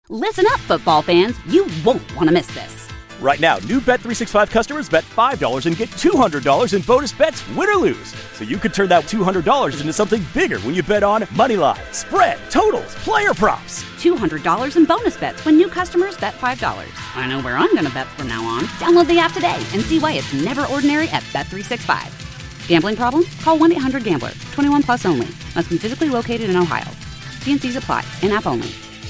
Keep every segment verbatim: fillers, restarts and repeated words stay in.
Listen up, football fans. You won't want to miss this. Right now, new Bet three sixty-five customers bet five dollars and get two hundred dollars in bonus bets, win or lose. So you could turn that two hundred dollars into something bigger when you bet on moneyline, spread, totals, player props. two hundred dollars in bonus bets when new customers bet five dollars. I know where I'm going to bet from now on. Download the app today and see why it's never ordinary at Bet three sixty-five. Gambling problem? Call one eight hundred gambler. twenty-one plus only. Must be physically located in Ohio. T and C's apply. In-app only.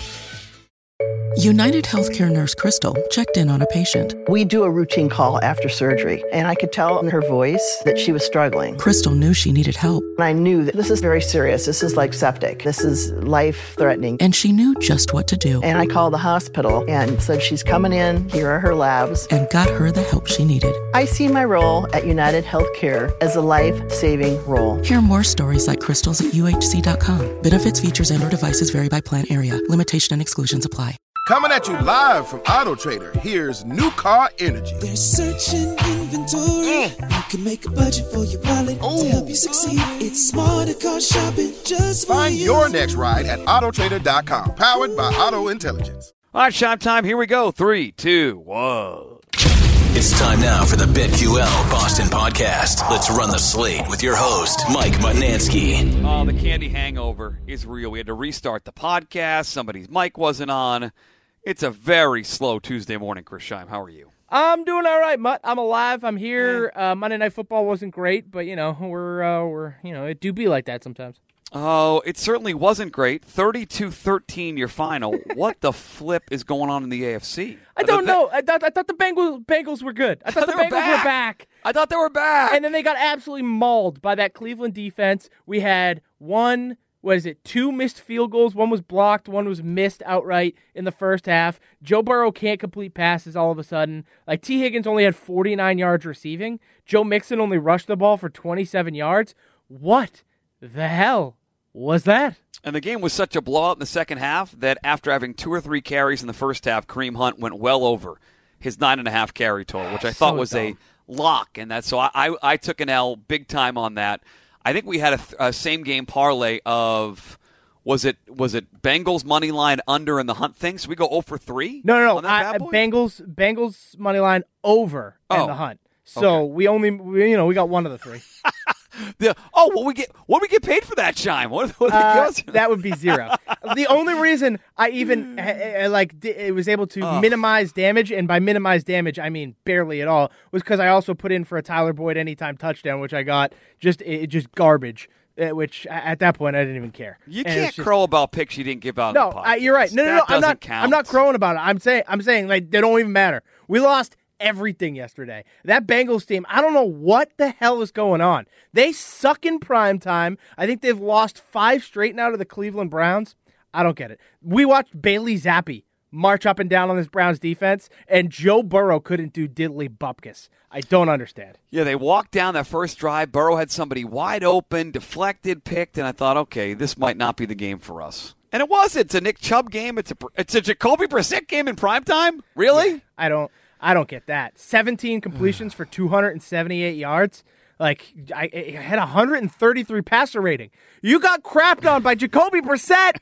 United Healthcare nurse Crystal checked in on a patient. We do a routine call after surgery, and I could tell in her voice that she was struggling. Crystal knew she needed help. And I knew that this is very serious. This is like septic. This is life-threatening. And she knew just what to do. And I called the hospital and said, she's coming in. Here are her labs. And got her the help she needed. I see my role at United Healthcare as a life-saving role. Hear more stories like Crystal's at U H C dot com. Benefits, features, and or devices vary by plan area. Limitation and exclusions apply. Coming at you live from Auto Trader, here's New Car Energy. They're searching inventory. Mm. You can make a budget for your wallet Ooh. To help you succeed. It's smarter car shopping just for Find you. your next ride at auto trader dot com. Powered by Auto Intelligence. All right, shop time. Here we go. Three, two, one. It's time now for the BetQL Boston Podcast. Let's run the slate with your host, Mike Mutnansky. Oh, the candy hangover is real. We had to restart the podcast. Somebody's mic wasn't on. It's a very slow Tuesday morning, Chris Scheim. How are you? I'm doing all right, Mutt. I'm alive. I'm here. Uh, Monday Night Football wasn't great, but you know we're uh, we're you know it do be like that sometimes. Oh, it certainly wasn't great. thirty-two thirteen your final. What the flip is going on in the A F C? I don't know. I thought I thought the Bengals Bengals were good. I thought the Bengals were back. I thought they were back. And then they got absolutely mauled by that Cleveland defense. We had one. What is it, two missed field goals? One was blocked, one was missed outright in the first half. Joe Burrow can't complete passes all of a sudden. Like, T. Higgins only had forty-nine yards receiving. Joe Mixon only rushed the ball for twenty-seven yards. What the hell was that? And the game was such a blowout in the second half that after having two or three carries in the first half, Kareem Hunt went well over his nine and a half carry total, which I thought so was dumb. a lock. And that, so I, I, I took an L big time on that. I think we had a, a same-game parlay of, was it was it Bengals money line under in the Hunt thing? So we go oh for three? No, no, no. I, Bengals Bengals money line over oh. in the Hunt. So okay. we only, we, you know, we got one of the three. the, oh, what we get? What we get paid for that, Scheim? What, what uh, that would be zero. The only reason I even uh, like d- was able to oh. minimize damage, and by minimize damage I mean barely at all, was because I also put in for a Tyler Boyd anytime touchdown, which I got just it, just garbage. Uh, which at that point I didn't even care. You and can't just, crow about picks you didn't give out. No, in the I, you're right. No, no, no. That I'm not. Count. I'm not crowing about it. I'm saying. I'm saying like they don't even matter. We lost everything yesterday. That Bengals team, I don't know what the hell is going on. They suck in prime time. I think they've lost five straight now to the Cleveland Browns. I don't get it. We watched Bailey Zappi march up and down on this Browns defense, and Joe Burrow couldn't do diddly bupkis. I don't understand. Yeah, they walked down that first drive. Burrow had somebody wide open, deflected, picked, and I thought, okay, this might not be the game for us. And it was. It's a Nick Chubb game. It's a it's a Jacoby Brissett game in primetime? Really? Yeah, I don't I don't get that. seventeen completions for two hundred seventy-eight yards. Like, I, I had one hundred thirty-three passer rating. You got crapped on by Jacoby Brissett.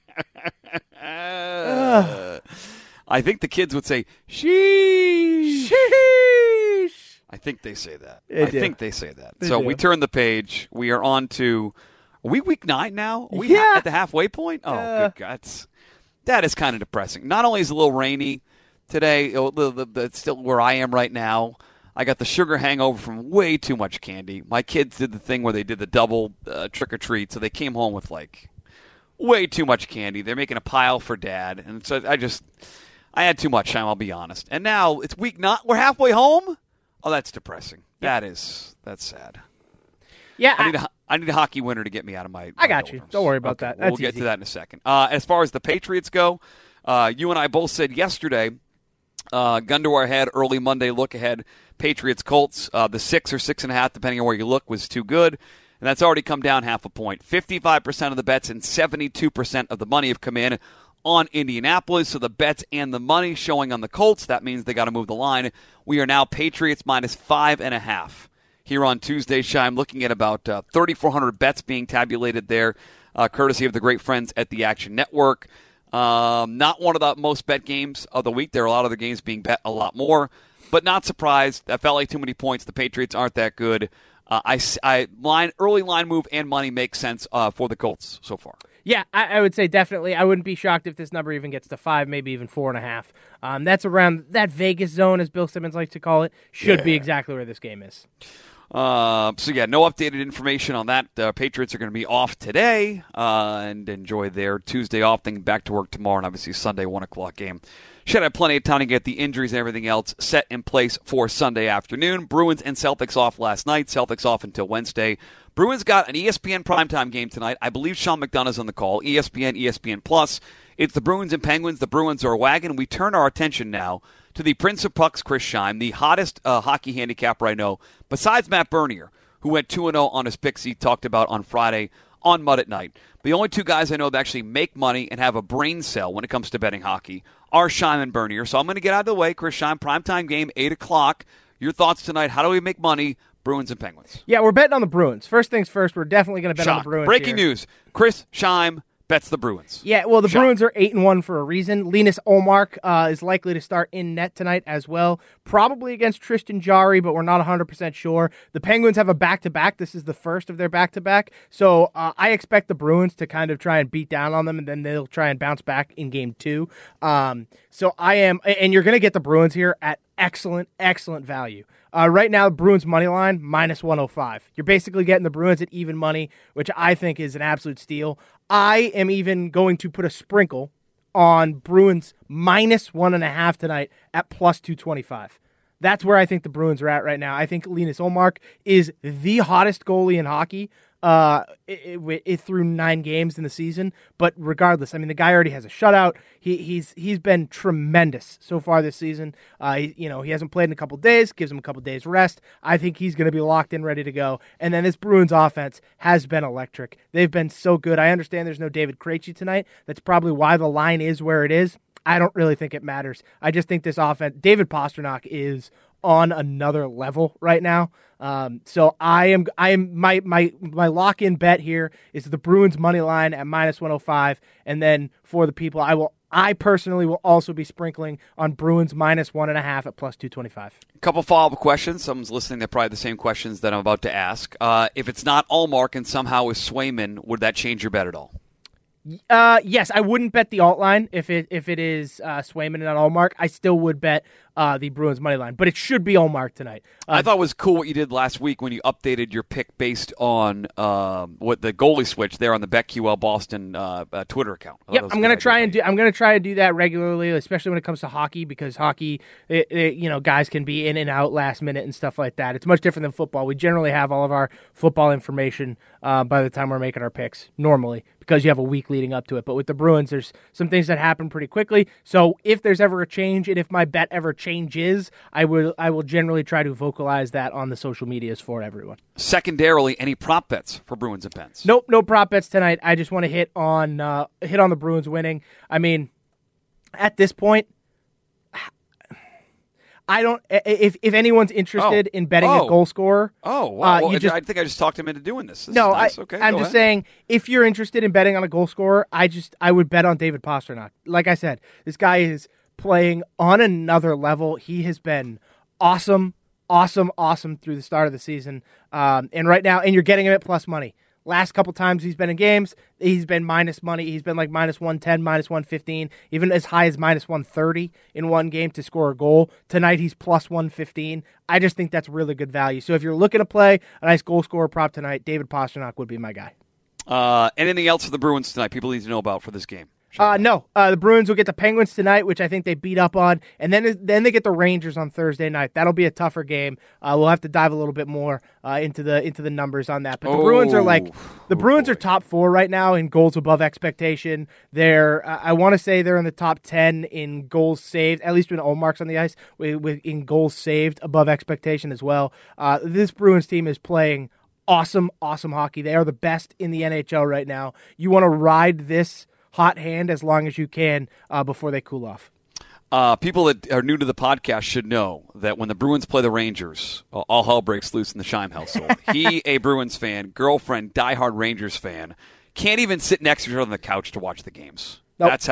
uh, I think the kids would say, sheesh. Sheesh. I think they say that. They I do. think they say that. They so do. we turn the page. We are on to, are we week nine now? Are we Yeah. ha- at the halfway point? Oh, Uh. good guts. That is kind of depressing. Not only is it a little rainy today, oh, the, the, the, it's still where I am right now. I got the sugar hangover from way too much candy. My kids did the thing where they did the double uh, trick-or-treat, so they came home with, like, way too much candy. They're making a pile for Dad. And so I just, I had too much time, I'll be honest. And now it's week nine. We're halfway home? Oh, that's depressing. Yeah. That is, that's sad. Yeah, I need, a, I need a hockey winner to get me out of my. my I got you. doldrums. Don't worry about okay, that. Well, That's we'll get easy. to that in a second. Uh, as far as the Patriots go, uh, you and I both said yesterday, uh, gun to our head, early Monday look ahead, Patriots Colts. Uh, the six or six and a half, depending on where you look, was too good, and that's already come down half a point. Fifty-five percent of the bets and seventy-two percent of the money have come in on Indianapolis. So the bets and the money showing on the Colts. That means they got to move the line. We are now Patriots minus five and a half. Here on Tuesday, Scheim, looking at about uh, thirty-four hundred bets being tabulated there, uh, courtesy of the great friends at the Action Network. Um, not one of the most bet games of the week. There are a lot of the games being bet a lot more, but not surprised. That felt like too many points. The Patriots aren't that good. Uh, I, I line early line move and money makes sense uh, for the Colts so far. Yeah, I, I would say definitely. I wouldn't be shocked if this number even gets to five, maybe even four and a half. Um, that's around that Vegas zone, as Bill Simmons likes to call it. Should yeah. be exactly where this game is. Uh, so, yeah, no updated information on that. Uh, Patriots are going to be off today uh, and enjoy their Tuesday off, then back to work tomorrow, and obviously Sunday, one o'clock game. Should have plenty of time to get the injuries and everything else set in place for Sunday afternoon. Bruins and Celtics off last night. Celtics off until Wednesday. Bruins got an E S P N primetime game tonight. I believe Sean McDonough's on the call. E S P N, E S P N Plus. It's the Bruins and Penguins. The Bruins are a wagon. We turn our attention now to the Prince of Pucks, Chris Scheim, the hottest uh, hockey handicapper I know, besides Matt Bernier, who went two and oh on his picks he talked about on Friday on Mud at Night. The only two guys I know that actually make money and have a brain cell when it comes to betting hockey are Scheim and Bernier. So I'm going to get out of the way. Chris Scheim, primetime game, eight o'clock. Your thoughts tonight. How do we make money? Bruins and Penguins. Yeah, we're betting on the Bruins. First things first, we're definitely going to bet Shock. on the Bruins. Breaking here. news. Chris Scheim bets the Bruins. Yeah, well, the Shock. Bruins are eight and one for a reason. Linus Ullmark uh, is likely to start in net tonight as well, probably against Tristan Jarry, but we're not one hundred percent sure. The Penguins have a back-to-back. This is the first of their back-to-back, so uh, I expect the Bruins to kind of try and beat down on them, and then they'll try and bounce back in game two. Um, so I am, and you're going to get the Bruins here at excellent, excellent value. Uh, right now, the Bruins money line, minus one oh five. You're basically getting the Bruins at even money, which I think is an absolute steal. I am even going to put a sprinkle on Bruins minus one and a half tonight at plus two twenty-five. That's where I think the Bruins are at right now. I think Linus Ullmark is the hottest goalie in hockey uh, it, it, it through nine games in the season. But regardless, I mean, the guy already has a shutout. He, he's he's been tremendous so far this season. Uh, he, you know, he hasn't played in a couple days, gives him a couple days rest. I think he's going to be locked in, ready to go. And then this Bruins offense has been electric. They've been so good. I understand there's no David Krejci tonight. That's probably why the line is where it is. I don't really think it matters. I just think this offense, David Pastrnak is on another level right now. Um, so I am, I am my my my lock-in bet here is the Bruins money line at minus one oh five, and then for the people, I will, I personally will also be sprinkling on Bruins minus one and a half at plus two twenty-five. A couple follow-up questions. Someone's listening. They're probably the same questions that I'm about to ask. Uh, if it's not Ullmark and somehow is Swayman, would that change your bet at all? Uh, yes, I wouldn't bet the alt line if it if it is uh, Swayman and not Ullmark. I still would bet uh, the Bruins money line, but it should be Ullmark tonight. Uh, I thought it was cool what you did last week when you updated your pick based on um, what the goalie switch there on the BetQL Boston uh, uh, Twitter account. Yep, I'm gonna try and do. I'm gonna try to do that regularly, especially when it comes to hockey, because hockey, it, it, you know, guys can be in and out last minute and stuff like that. It's much different than football. We generally have all of our football information uh, by the time we're making our picks normally, because you have a week leading up to it. But with the Bruins, there's some things that happen pretty quickly. So if there's ever a change, and if my bet ever changes, I will I will generally try to vocalize that on the social medias for everyone. Secondarily, any prop bets for Bruins and Pens? Nope, no prop bets tonight. I just want to hit on uh, hit on the Bruins winning. I mean, at this point, I don't. If if anyone's interested oh. in betting oh. a goal scorer, oh, wow. uh, well, you just, I think I just talked him into doing this. this no, nice. I, okay, I'm just ahead. saying, if you're interested in betting on a goal scorer, I just I would bet on David Pastrnak. Like I said, this guy is playing on another level. He has been awesome, awesome, awesome through the start of the season, um, and right now, and you're getting him at plus money. Last couple times he's been in games, he's been minus money. He's been like minus one ten, minus one fifteen, even as high as minus one thirty in one game to score a goal. Tonight he's plus one fifteen. I just think that's really good value. So if you're looking to play a nice goal scorer prop tonight, David Pastrnak would be my guy. Uh, anything else for the Bruins tonight people need to know about for this game? Uh, no, uh, the Bruins will get the Penguins tonight, which I think they beat up on, and then then they get the Rangers on Thursday night. That'll be a tougher game. Uh, we'll have to dive a little bit more uh, into the into the numbers on that. But the oh. Bruins are like the oh, Bruins boy. are top four right now in goals above expectation. They're uh, I want to say they're in the top ten in goals saved, at least when Ullmark's on the ice, with, with in goals saved above expectation as well. Uh, this Bruins team is playing awesome, awesome hockey. They are the best in the N H L right now. You want to ride this hot hand as long as you can uh, before they cool off. Uh, people that are new to the podcast should know that when the Bruins play the Rangers, uh, all hell breaks loose in the Scheim household. He, a Bruins fan, girlfriend, diehard Rangers fan, can't even sit next to each other on the couch to watch the games. Nope. That's how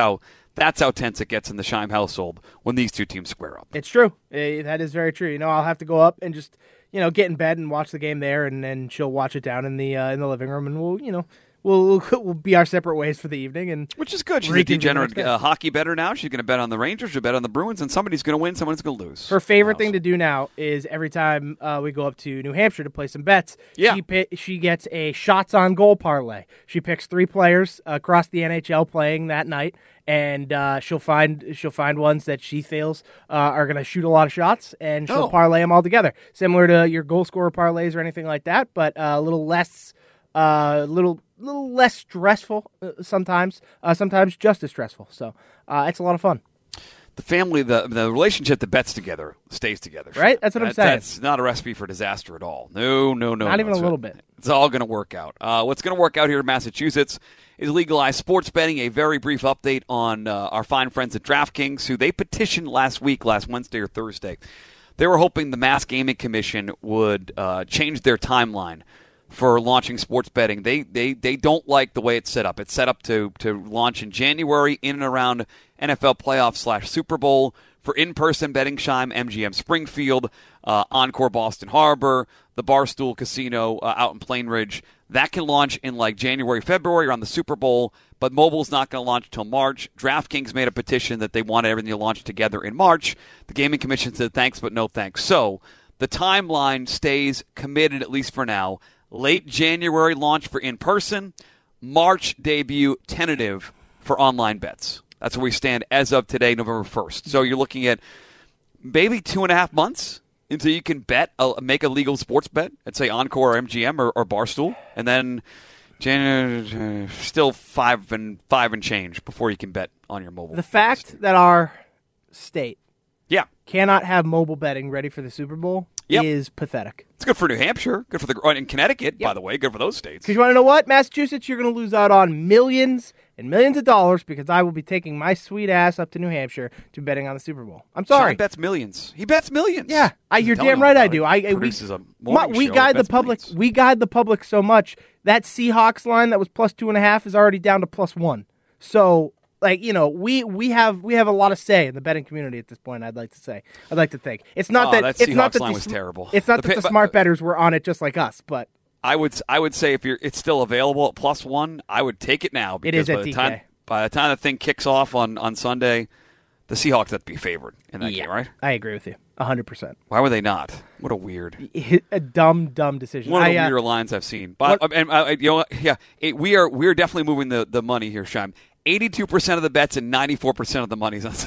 That's how tense it gets in the Scheim household when these two teams square up. It's true. Eh, that is very true. You know, I'll have to go up and just, you know, get in bed and watch the game there, and then she'll watch it down in the uh, in the living room, and we'll, you know, We'll, we'll be our separate ways for the evening, and which is good. She's a degenerate uh, hockey bettor now. She's going to bet on the Rangers, she'll bet on the Bruins, and somebody's going to win, someone's going to lose. Her favorite thing to do now is every time uh, we go up to New Hampshire to play some bets, yeah. she, pit, she gets a shots on goal parlay. She picks three players across the N H L playing that night, and uh, she'll find she'll find ones that she feels uh, are going to shoot a lot of shots, and she'll oh. parlay them all together, similar to your goal scorer parlays or anything like that, but uh, a little less, uh, little. little less stressful uh, sometimes, uh, sometimes just as stressful. So uh, it's a lot of fun. The family, the the relationship that bets together stays together. Right? That's what that, I'm saying. That's not a recipe for disaster at all. No, no, no. Not no. even it's a little bit. It's all going to work out. Uh, what's going to work out here in Massachusetts is legalized sports betting. A very brief update on uh, our fine friends at DraftKings, who they petitioned last week, last Wednesday or Thursday. They were hoping the Mass Gaming Commission would uh, change their timeline for launching sports betting. They they they don't like the way it's set up. It's set up to to launch in January in and around N F L playoffs slash Super Bowl for in-person betting. Scheim, M G M Springfield, uh, Encore Boston Harbor, the Barstool Casino uh, out in Plain Ridge. That can launch in like January, February around the Super Bowl, but mobile's not going to launch until March. DraftKings made a petition that they wanted everything to launch together in March. The Gaming Commission said thanks, but no thanks. So the timeline stays committed, at least for now. Late January launch for in-person, March debut tentative for online bets. That's where we stand as of today, November first. So you're looking at maybe two and a half months until you can bet, uh, make a legal sports bet at, say, Encore or M G M or, or Barstool, and then January, uh, still five and five and change before you can bet on your mobile. The fact that our state yeah. cannot have mobile betting ready for the Super Bowl Yep. is pathetic. It's good for New Hampshire, good for the in Connecticut, yep. by the way, good for those states. Because you want to know what? Massachusetts, you're going to lose out on millions and millions of dollars because I will be taking my sweet ass up to New Hampshire to betting on the Super Bowl. I'm sorry. He bets millions. He bets millions. Yeah, I, you're Tell damn right I it. do. I, I Produces we, a morning we show guide that the public. millions. We guide the public so much that Seahawks line that was plus two and a half is already down to plus one. So. Like, you know, we, we have we have a lot of say in the betting community at this point, I'd like to say. I'd like to think. It's not oh, that, that it's not Seahawks that line the, was terrible. It's not the, that the but, smart bettors were on it just like us, but I would I would say if you're it's still available at plus one, I would take it now because it is by at the D K. time by the time the thing kicks off on, on Sunday, the Seahawks have to be favored in that yeah, game, right? I agree with you. one hundred percent. Why were they not? What a weird a dumb dumb decision. One of I, the uh, weirder lines I've seen. But what, and uh, you know yeah, it, we are we're definitely moving the, the money here, Scheim. eighty-two percent of the bets and ninety-four percent of the money's on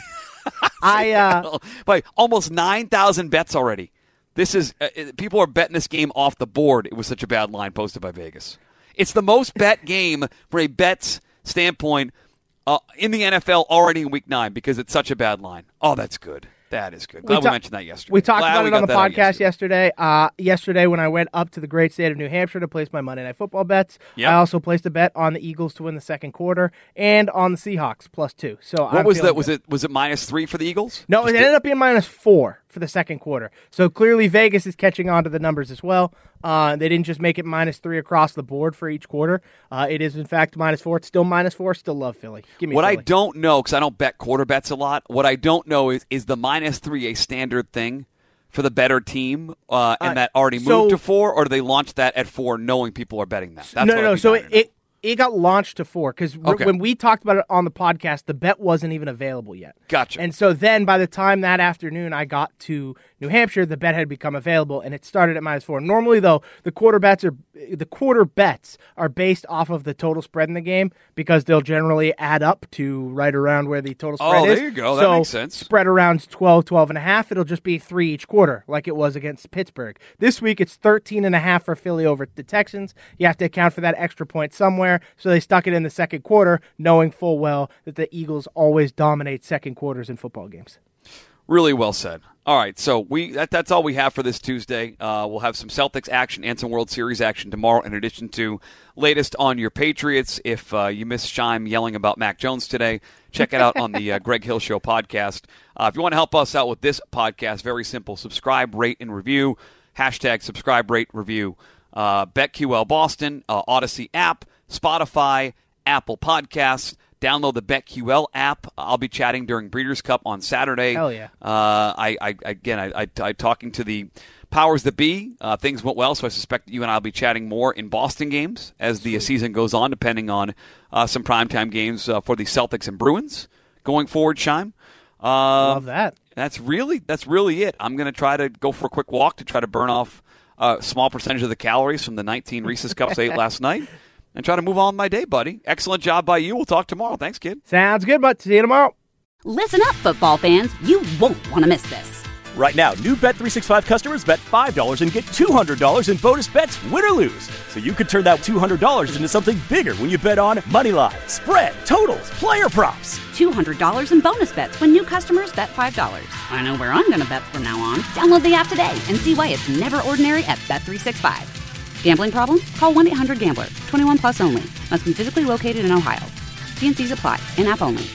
I uh, by almost nine thousand bets already. This is uh, people are betting this game off the board. It was such a bad line posted by Vegas. It's the most bet game from a bets standpoint uh, in the N F L already in week nine because it's such a bad line. Oh, that's good. That is good. Glad we, ta- we mentioned that yesterday. We talked Glad about we it on the podcast yesterday. yesterday. Uh, yesterday, when I went up to the great state of New Hampshire to place my Monday Night Football bets, yep. I also placed a bet on the Eagles to win the second quarter and on the Seahawks plus two. So what I'm was that? good. Was it was it minus three for the Eagles? No, Just it ended up being minus four for the second quarter. So clearly Vegas is catching on to the numbers as well. Uh, they didn't just make it minus three across the board for each quarter. Uh, it is, in fact, minus four. It's still minus four. Still love Philly. Give me What Philly. I don't know, because I don't bet quarter bets a lot, what I don't know is, is the minus three a standard thing for the better team uh, and uh, that already so, moved to four, or do they launch that at four knowing people are betting that? That's no, what no, I'd no. be So dying it, to know. it it got launched to four because Okay. when we talked about it on the podcast, the bet wasn't even available yet. Gotcha. And so then by the time that afternoon I got to New Hampshire, the bet had become available, and it started at minus four. Normally, though, the quarter bets are the quarter bets are based off of the total spread in the game because they'll generally add up to right around where the total spread Oh, is. there you go. That so makes sense. Spread around twelve, twelve and a half. It'll just be three each quarter, like it was against Pittsburgh. This week, it's thirteen and a half for Philly over the Texans. You have to account for that extra point somewhere, so they stuck it in the second quarter, knowing full well that the Eagles always dominate second quarters in football games. Really well said. All right, so we that, that's all we have for this Tuesday. Uh, we'll have some Celtics action and some World Series action tomorrow, in addition to latest on your Patriots. If uh, you missed Scheim yelling about Mac Jones today, check it out on the uh, Greg Hill Show podcast. Uh, if you want to help us out with this podcast, very simple. Subscribe, rate, and review. Hashtag subscribe, rate, review. Uh, BetQL Boston, uh, Odyssey app, Spotify, Apple Podcasts. Download the BetQL app. I'll be chatting during Breeders' Cup on Saturday. Hell yeah. Uh, I, I again, I, I, I talking to the powers that be. Uh, things went well, so I suspect you and I will be chatting more in Boston games as the season goes on, depending on uh, some primetime games uh, for the Celtics and Bruins going forward. Shime. Uh, Love that. That's really that's really it. I'm going to try to go for a quick walk to try to burn off a small percentage of the calories from the nineteen Reese's Cups I ate last night. And try to move on with my day, buddy. Excellent job by you. We'll talk tomorrow. Thanks, kid. Sounds good, bud. See you tomorrow. Listen up, football fans. You won't want to miss this. Right now, new Bet three sixty-five customers bet five dollars and get two hundred dollars in bonus bets, win or lose. So you could turn that two hundred dollars into something bigger when you bet on Moneyline, spread, totals, player props. two hundred dollars in bonus bets when new customers bet five dollars. I know where I'm going to bet from now on. Download the app today and see why it's never ordinary at Bet three sixty-five. Gambling problem? Call one eight hundred gambler. twenty-one plus only. Must be physically located in Ohio. T and C's apply. In-app only.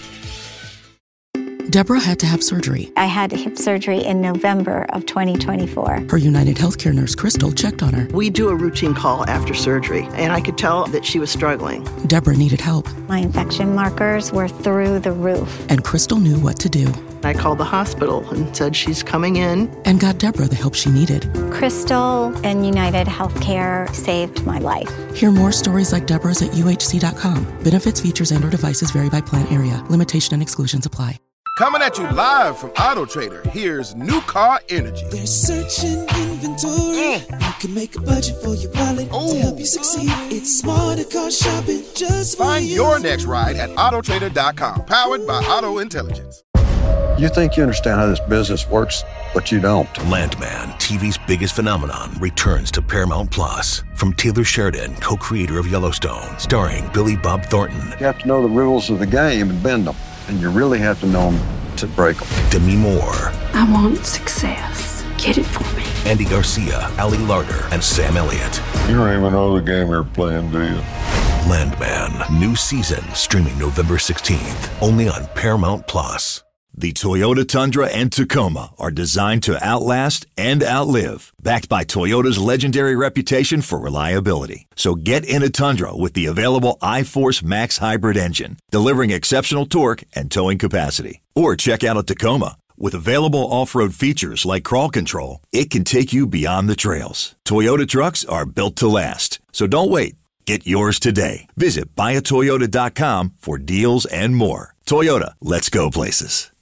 Deborah had to have surgery. I had hip surgery in November of twenty twenty-four. Her United Healthcare nurse, Crystal, checked on her. We do a routine call after surgery, and I could tell that she was struggling. Deborah needed help. My infection markers were through the roof. And Crystal knew what to do. I called the hospital and said she's coming in. And got Deborah the help she needed. Crystal and United Healthcare saved my life. Hear more stories like Deborah's at U H C dot com. Benefits, features, and or devices vary by plan area. Limitation and exclusions apply. Coming at you live from Auto Trader, here's New Car Energy. There's searching inventory. Mm. You can make a budget for your wallet Ooh. to help you succeed. It's smarter car shopping just for Find you. your next ride at auto trader dot com, powered by Auto Intelligence. You think you understand how this business works, but you don't. Landman, T V's biggest phenomenon, returns to Paramount Plus. From Taylor Sheridan, co-creator of Yellowstone, starring Billy Bob Thornton. You have to know the rules of the game and bend them, and you really have to know them to break them. Demi Moore. I want success. Get it for me. Andy Garcia, Ali Larter, and Sam Elliott. You don't even know the game you're playing, do you? Landman, new season, streaming November sixteenth, only on Paramount Plus. The Toyota Tundra and Tacoma are designed to outlast and outlive, backed by Toyota's legendary reputation for reliability. So get in a Tundra with the available iForce Max hybrid engine, delivering exceptional torque and towing capacity. Or check out a Tacoma. With available off-road features like crawl control, it can take you beyond the trails. Toyota trucks are built to last. So don't wait. Get yours today. Visit buy a toyota dot com for deals and more. Toyota, let's go places.